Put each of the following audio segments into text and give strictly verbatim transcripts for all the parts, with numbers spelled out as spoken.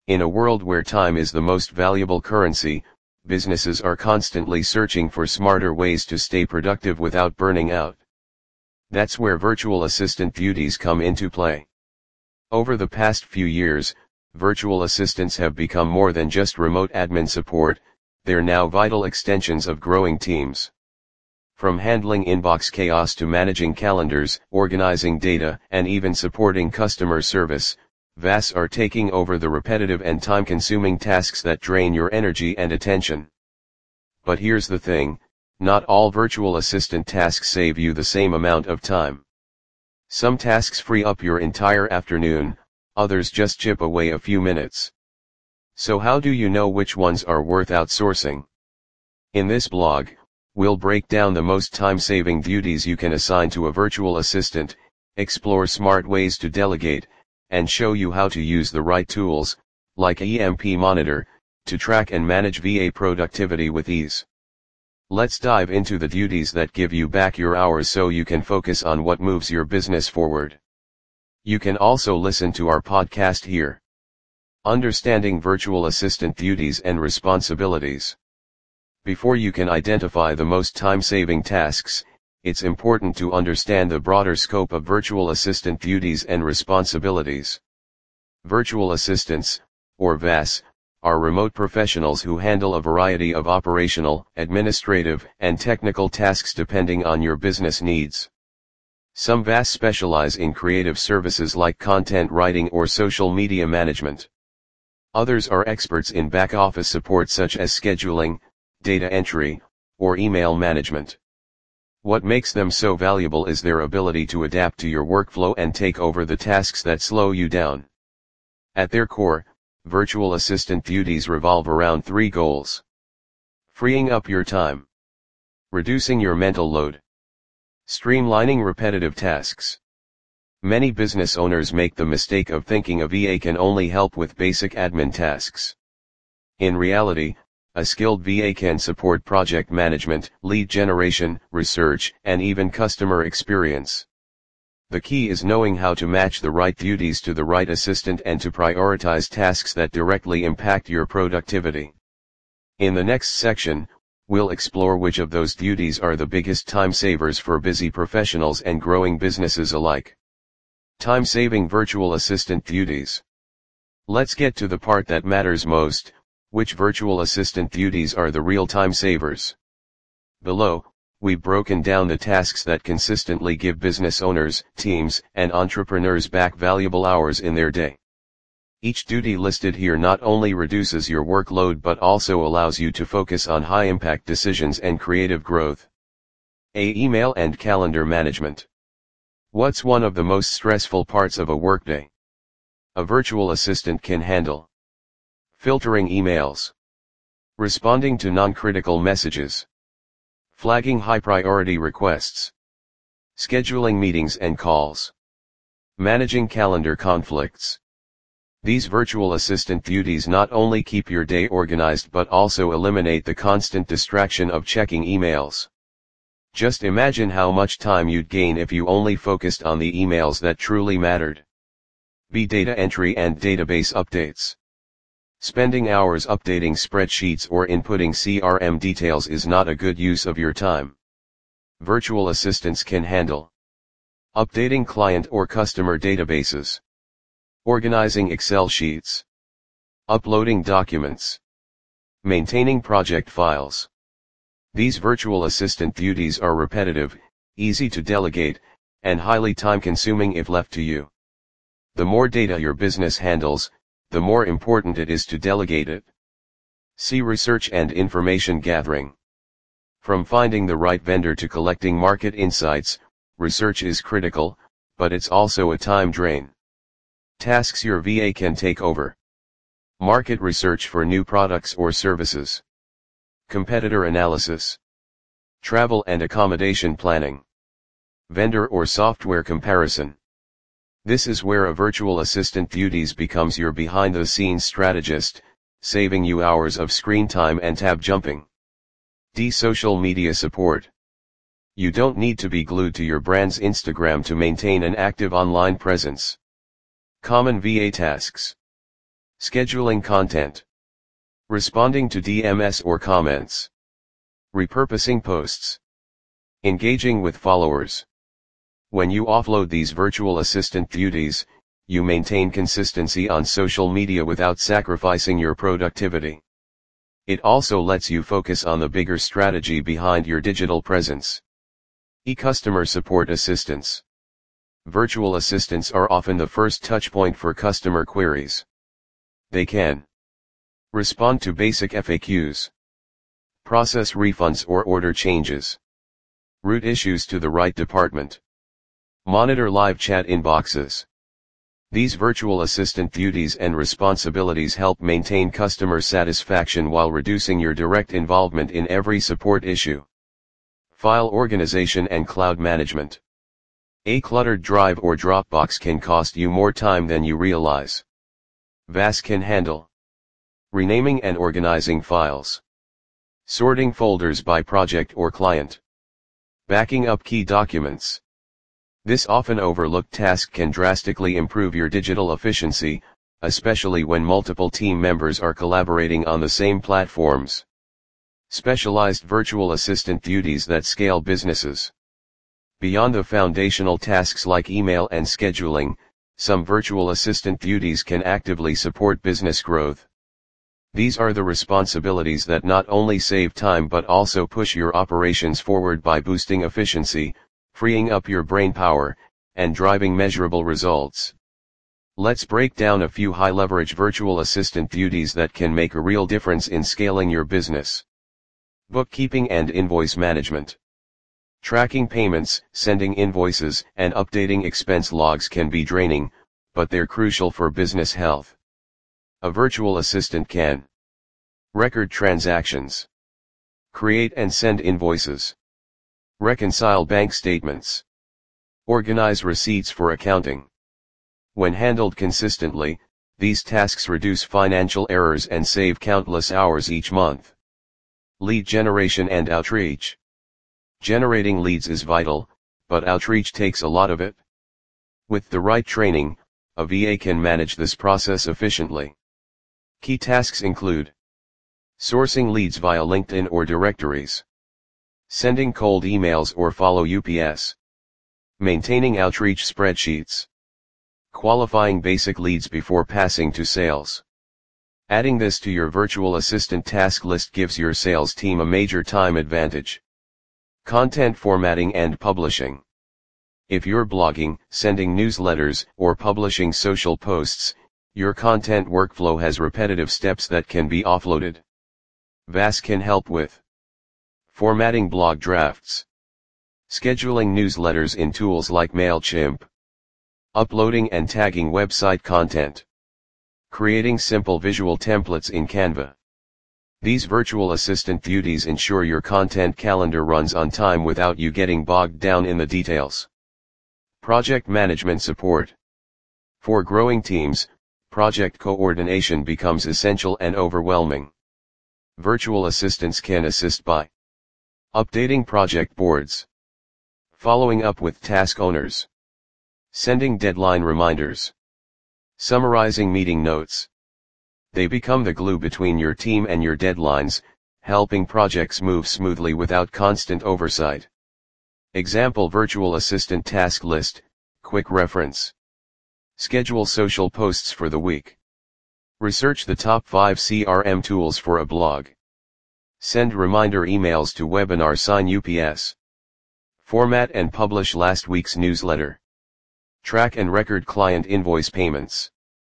In a world where time is the most valuable currency, businesses are constantly searching for smarter ways to stay productive without burning out. That's where virtual assistant duties come into play. Over the past few years, virtual assistants have become more than just remote admin support, they're now vital extensions of growing teams. From handling inbox chaos to managing calendars, organizing data, and even supporting customer service, V A S are taking over the repetitive and time-consuming tasks that drain your energy and attention. But here's the thing, not all virtual assistant tasks save you the same amount of time. Some tasks free up your entire afternoon, others just chip away a few minutes. So how do you know which ones are worth outsourcing? In this blog, we'll break down the most time-saving duties you can assign to a virtual assistant, explore smart ways to delegate, and show you how to use the right tools, like E M P Monitor, to track and manage V A productivity with ease. Let's dive into the duties that give you back your hours so you can focus on what moves your business forward. You can also listen to our podcast here. Understanding virtual assistant duties and responsibilities. Before you can identify the most time-saving tasks, it's important to understand the broader scope of virtual assistant duties and responsibilities. Virtual assistants, or V A S, are remote professionals who handle a variety of operational, administrative, and technical tasks depending on your business needs. Some V A S specialize in creative services like content writing or social media management. Others are experts in back-office support such as scheduling, data entry, or email management. What makes them so valuable is their ability to adapt to your workflow and take over the tasks that slow you down. At their core, virtual assistant duties revolve around three goals. Freeing up your time. Reducing your mental load. Streamlining repetitive tasks. Many business owners make the mistake of thinking a V A can only help with basic admin tasks. In reality, a skilled V A can support project management, lead generation, research, and even customer experience. The key is knowing how to match the right duties to the right assistant and to prioritize tasks that directly impact your productivity. In the next section, we'll explore which of those duties are the biggest time savers for busy professionals and growing businesses alike. Time-saving virtual assistant duties. Let's get to the part that matters most, which virtual assistant duties are the real time savers. Below, we've broken down the tasks that consistently give business owners, teams, and entrepreneurs back valuable hours in their day. Each duty listed here not only reduces your workload but also allows you to focus on high-impact decisions and creative growth. A. Email and calendar management. What's one of the most stressful parts of a workday? A virtual assistant can handle filtering emails, responding to non-critical messages, flagging high-priority requests, scheduling meetings and calls, managing calendar conflicts. These virtual assistant duties not only keep your day organized but also eliminate the constant distraction of checking emails. Just imagine how much time you'd gain if you only focused on the emails that truly mattered. B. Data entry and database updates. Spending hours updating spreadsheets or inputting C R M details is not a good use of your time. Virtual assistants can handle updating client or customer databases, organizing Excel sheets, uploading documents, maintaining project files. These virtual assistant duties are repetitive, easy to delegate, and highly time-consuming if left to you. The more data your business handles, the more important it is to delegate it. See research and information gathering. From finding the right vendor to collecting market insights, research is critical, but it's also a time drain. Tasks your V A can take over. Market research for new products or services. Competitor analysis. Travel and accommodation planning. Vendor or software comparison. This is where a virtual assistant duties becomes your behind-the-scenes strategist, saving you hours of screen time and tab jumping. D. Social media support. You don't need to be glued to your brand's Instagram to maintain an active online presence. Common V A tasks. Scheduling content. Responding to D Ms or comments. Repurposing posts. Engaging with followers. When you offload these virtual assistant duties, you maintain consistency on social media without sacrificing your productivity. It also lets you focus on the bigger strategy behind your digital presence. E-customer support assistance. Virtual assistants are often the first touchpoint for customer queries. They can respond to basic F A Qs, process refunds or order changes, route issues to the right department, monitor live chat inboxes. These virtual assistant duties and responsibilities help maintain customer satisfaction while reducing your direct involvement in every support issue. File organization and cloud management. A cluttered drive or Dropbox can cost you more time than you realize. V A S can handle renaming and organizing files, sorting folders by project or client, backing up key documents. This often overlooked task can drastically improve your digital efficiency, especially when multiple team members are collaborating on the same platforms. Specialized virtual assistant duties that scale businesses. Beyond the foundational tasks like email and scheduling, some virtual assistant duties can actively support business growth. These are the responsibilities that not only save time but also push your operations forward by boosting efficiency, freeing up your brain power, and driving measurable results. Let's break down a few high-leverage virtual assistant duties that can make a real difference in scaling your business. Bookkeeping and invoice management. Tracking payments, sending invoices, and updating expense logs can be draining, but they're crucial for business health. A virtual assistant can record transactions, create and send invoices, reconcile bank statements, organize receipts for accounting. When handled consistently, these tasks reduce financial errors and save countless hours each month. Lead generation and outreach. Generating leads is vital, but outreach takes a lot of it. With the right training, a V A can manage this process efficiently. Key tasks include sourcing leads via LinkedIn or directories, sending cold emails or follow U P S, maintaining outreach spreadsheets, qualifying basic leads before passing to sales. Adding this to your virtual assistant task list gives your sales team a major time advantage. Content formatting and publishing. If you're blogging, sending newsletters, or publishing social posts, your content workflow has repetitive steps that can be offloaded. V A S can help with formatting blog drafts, scheduling newsletters in tools like MailChimp, uploading and tagging website content, creating simple visual templates in Canva. These virtual assistant duties ensure your content calendar runs on time without you getting bogged down in the details. Project management support. For growing teams, project coordination becomes essential and overwhelming. Virtual assistants can assist by updating project boards, following up with task owners, sending deadline reminders, summarizing meeting notes. They become the glue between your team and your deadlines, helping projects move smoothly without constant oversight. Example virtual assistant task list, quick reference. Schedule social posts for the week. Research the top five C R M tools for a blog. Send reminder emails to webinar sign U P S. Format and publish last week's newsletter. Track and record client invoice payments.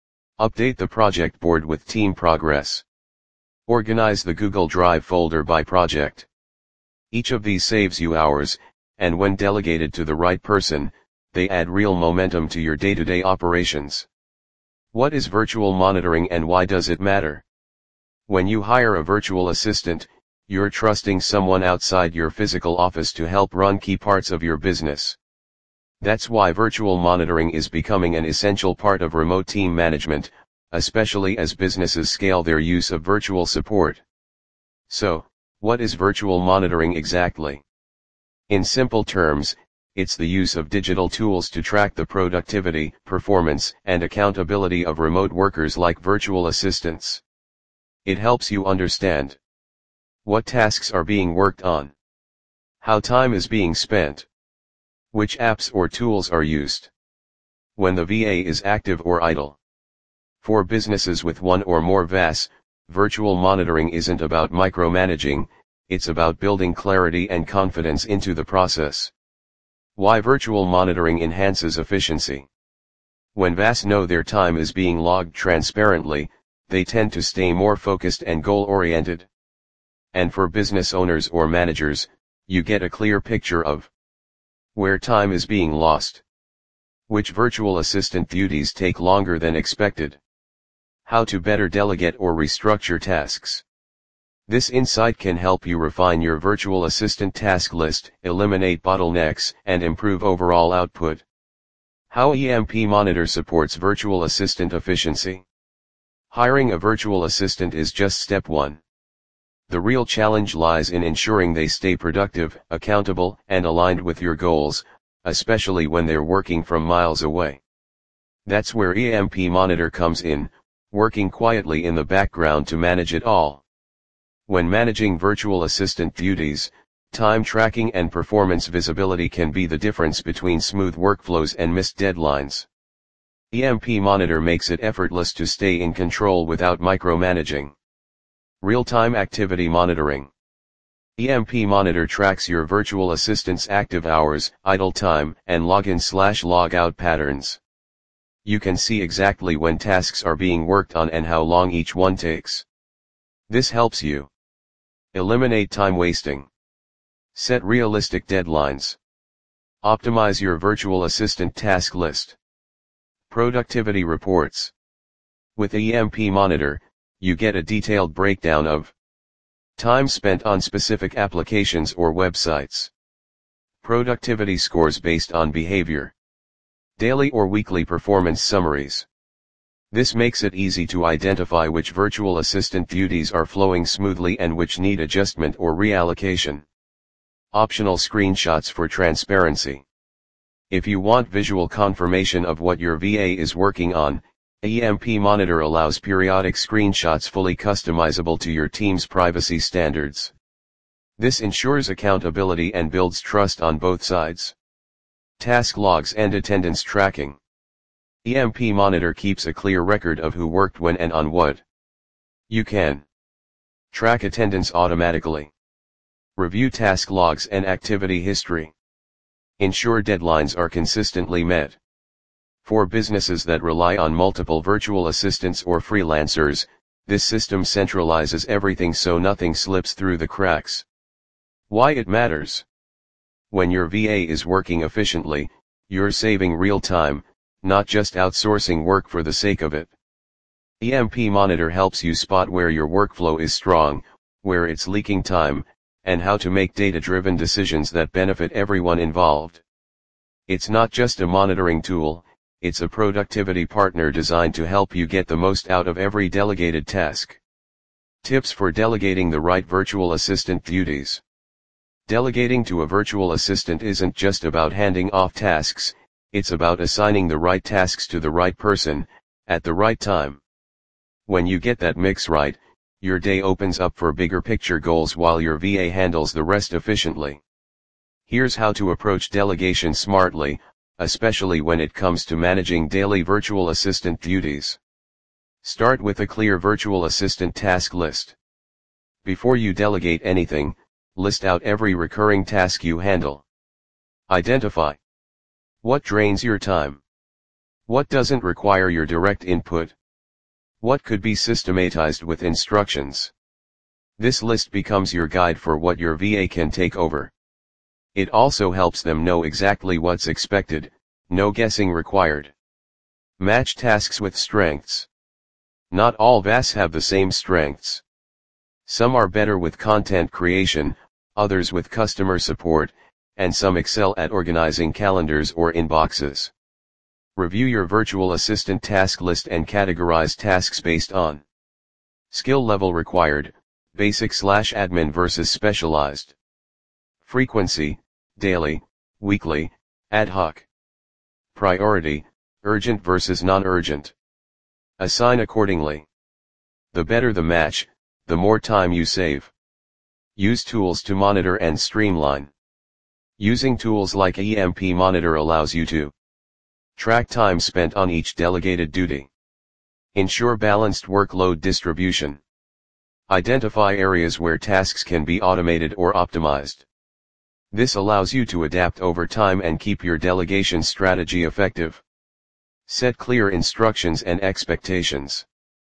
Update the project board with team progress. Organize the Google Drive folder by project. Each of these saves you hours, and when delegated to the right person, they add real momentum to your day-to-day operations. What is virtual monitoring and why does it matter? When you hire a virtual assistant, you're trusting someone outside your physical office to help run key parts of your business. That's why virtual monitoring is becoming an essential part of remote team management, especially as businesses scale their use of virtual support. So, what is virtual monitoring exactly? In simple terms, it's the use of digital tools to track the productivity, performance, and accountability of remote workers like virtual assistants. It helps you understand what tasks are being worked on, how time is being spent, which apps or tools are used, when the V A is active or idle. For businesses with one or more V A S, virtual monitoring isn't about micromanaging, it's about building clarity and confidence into the process. Why virtual monitoring enhances efficiency. When V A S know their time is being logged transparently, they tend to stay more focused and goal-oriented. And for business owners or managers, you get a clear picture of where time is being lost, which virtual assistant duties take longer than expected, how to better delegate or restructure tasks. This insight can help you refine your virtual assistant task list, eliminate bottlenecks, and improve overall output. How E M P Monitor supports virtual assistant efficiency. Hiring a virtual assistant is just step one. The real challenge lies in ensuring they stay productive, accountable, and aligned with your goals, especially when they're working from miles away. That's where E M P Monitor comes in, working quietly in the background to manage it all. When managing virtual assistant duties, time tracking and performance visibility can be the difference between smooth workflows and missed deadlines. E M P Monitor makes it effortless to stay in control without micromanaging. Real-time activity monitoring. E M P Monitor tracks your virtual assistant's active hours, idle time, and login/logout patterns. You can see exactly when tasks are being worked on and how long each one takes. This helps you eliminate time wasting, set realistic deadlines, optimize your virtual assistant task list. Productivity reports. With E M P Monitor, you get a detailed breakdown of time spent on specific applications or websites, productivity scores based on behavior, daily or weekly performance summaries. This makes it easy to identify which virtual assistant duties are flowing smoothly and which need adjustment or reallocation. Optional screenshots for transparency. If you want visual confirmation of what your V A is working on, E M P Monitor allows periodic screenshots fully customizable to your team's privacy standards. This ensures accountability and builds trust on both sides. Task logs and attendance tracking. E M P Monitor keeps a clear record of who worked when and on what. You can track attendance automatically, review task logs and activity history, ensure deadlines are consistently met. For businesses that rely on multiple virtual assistants or freelancers, this system centralizes everything so nothing slips through the cracks. Why it matters? When your V A is working efficiently, you're saving real time, not just outsourcing work for the sake of it. E M P Monitor helps you spot where your workflow is strong, where it's leaking time, and how to make data-driven decisions that benefit everyone involved. It's not just a monitoring tool, it's a productivity partner designed to help you get the most out of every delegated task. Tips for delegating the right virtual assistant duties. Delegating to a virtual assistant isn't just about handing off tasks, it's about assigning the right tasks to the right person, at the right time. When you get that mix right, your day opens up for bigger picture goals while your V A handles the rest efficiently. Here's how to approach delegation smartly, especially when it comes to managing daily virtual assistant duties. Start with a clear virtual assistant task list. Before you delegate anything, list out every recurring task you handle. Identify what drains your time, what doesn't require your direct input, what could be systematized with instructions. This list becomes your guide for what your V A can take over. It also helps them know exactly what's expected, no guessing required. Match tasks with strengths. Not all V A S have the same strengths. Some are better with content creation, others with customer support, and some excel at organizing calendars or inboxes. Review your virtual assistant task list and categorize tasks based on skill level required, basic slash admin versus specialized. Frequency, daily, weekly, Ad hoc. Priority, urgent versus non-urgent. Assign accordingly. The better the match, the more time you save. Use tools to monitor and streamline. Using tools like E M P Monitor allows you to track time spent on each delegated duty. Ensure balanced workload distribution. Identify areas where tasks can be automated or optimized. This allows you to adapt over time and keep your delegation strategy effective. Set clear instructions and expectations.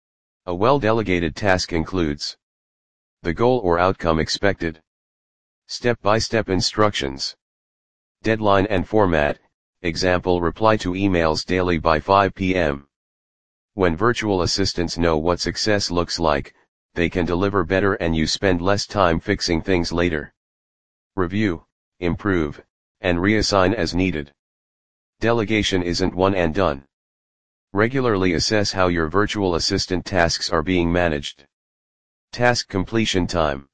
A well-delegated task includes the goal or outcome expected, step-by-step instructions, deadline and format, example reply to emails daily by five p m When virtual assistants know what success looks like, they can deliver better and you spend less time fixing things later. Review, improve, and reassign as needed. Delegation isn't one and done. Regularly assess how your virtual assistant tasks are being managed. Task completion time.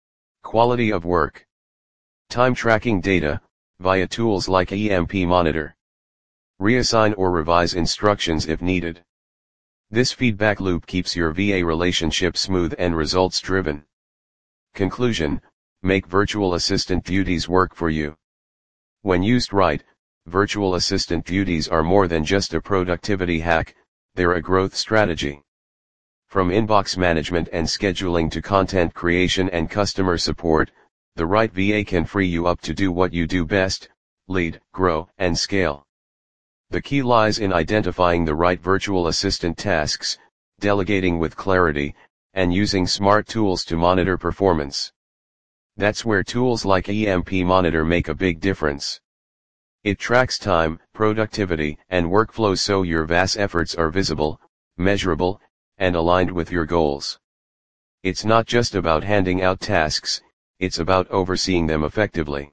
Quality of work. Time tracking data, via tools like E M P Monitor. Reassign or revise instructions if needed. This feedback loop keeps your V A relationship smooth and results driven. Conclusion, make virtual assistant duties work for you. When used right, virtual assistant duties are more than just a productivity hack, they're a growth strategy. From inbox management and scheduling to content creation and customer support, the right V A can free you up to do what you do best, lead, grow, and scale. The key lies in identifying the right virtual assistant tasks, delegating with clarity, and using smart tools to monitor performance. That's where tools like E M P Monitor make a big difference. It tracks time, productivity, and workflow so your vast efforts are visible, measurable, and aligned with your goals. It's not just about handing out tasks, it's about overseeing them effectively.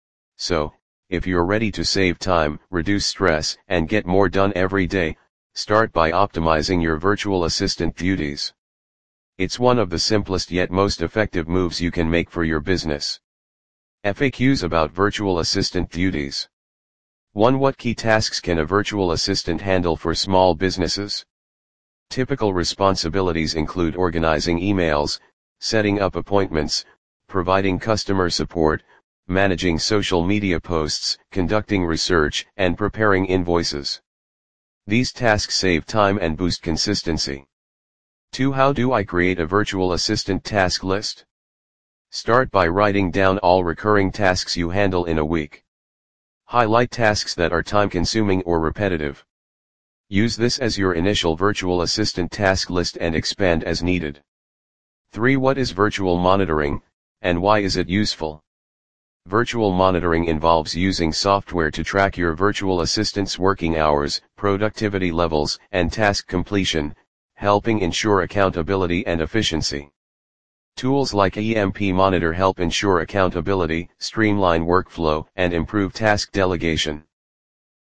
So, if you're ready to save time, reduce stress, and get more done every day, start by optimizing your virtual assistant duties. It's one of the simplest yet most effective moves you can make for your business. F A Qs about virtual assistant duties. one What key tasks can a virtual assistant handle for small businesses? Typical responsibilities include organizing emails, setting up appointments, providing customer support, managing social media posts, conducting research, and preparing invoices. These tasks save time and boost consistency. two How do I create a virtual assistant task list? Start by writing down all recurring tasks you handle in a week. Highlight tasks that are time-consuming or repetitive. Use this as your initial virtual assistant task list and expand as needed. three What is virtual monitoring, and why is it useful? Virtual monitoring involves using software to track your virtual assistant's working hours, productivity levels, and task completion, helping ensure accountability and efficiency. Tools like E M P Monitor help ensure accountability, streamline workflow, and improve task delegation.